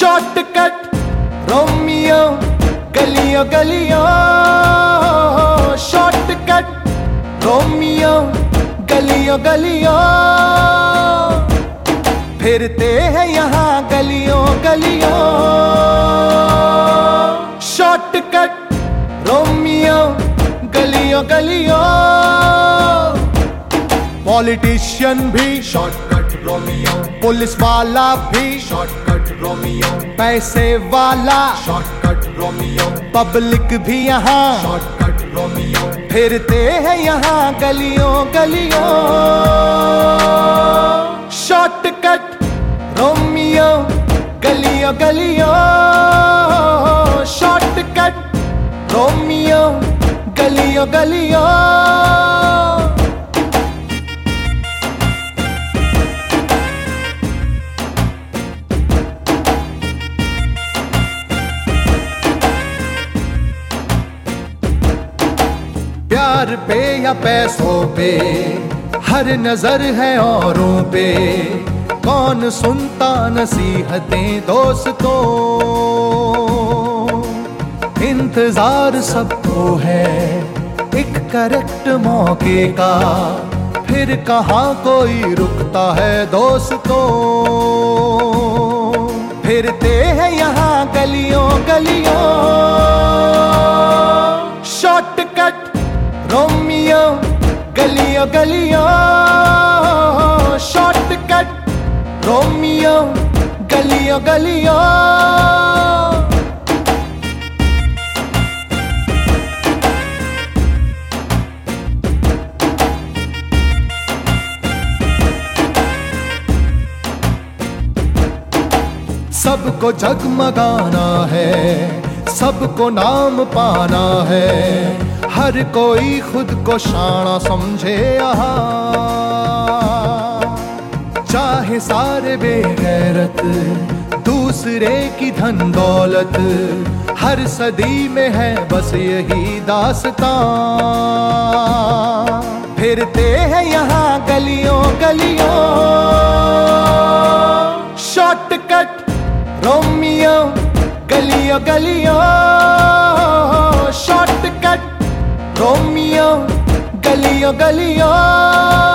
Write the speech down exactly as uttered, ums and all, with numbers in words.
Shortcut Romeo गलियों गलियों, shortcut Romeo गलियों गलियों, फिरते हैं यहाँ गलियों गलियों। शॉर्टकट रोमियो गलियों गलियों, पॉलिटिशियन भी शॉर्टकट रोमियो, पुलिस वाला भी शॉर्टकट रोमियो, पैसे वाला शॉर्टकट रोमियो, पब्लिक भी यहाँ शॉर्टकट रोमियो, फिरते हैं यहाँ गलियों गलियों। शॉर्टकट रोमियो गलियों गलियों, शॉर्टकट रोमियो गलियों गलियों। प्यार पे या पैसों पे हर नजर है औरों पे, कौन सुनता नसीहतें दोस्तों। इंतजार सबको है एक करेक्ट मौके का, फिर कहाँ कोई रुकता है दोस्तों। फिरते हैं यहाँ गलियों गलियों। शॉर्टकट रोमियो गलियों गलियों, शॉर्टकट रोमियो गलियों गलियों। सबको जगमगाना है, सबको नाम पाना है, हर कोई खुद को शाना समझे यहाँ। चाहे सारे बेगैरत दूसरे की धन दौलत, हर सदी में है बस यही दास्तां। फिरते हैं यहाँ गलियों गलियों। शॉर्टकट रोमियो गलियों गलियों, शॉर्टकट रोमियो गलियों गलियों।